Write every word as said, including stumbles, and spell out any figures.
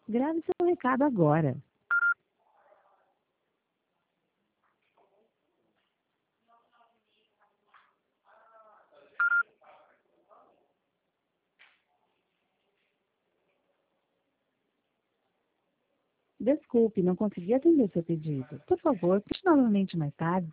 Grave seu recado agora. Desculpe, não consegui atender seu pedido. Por favor, puxe novamente mais tarde.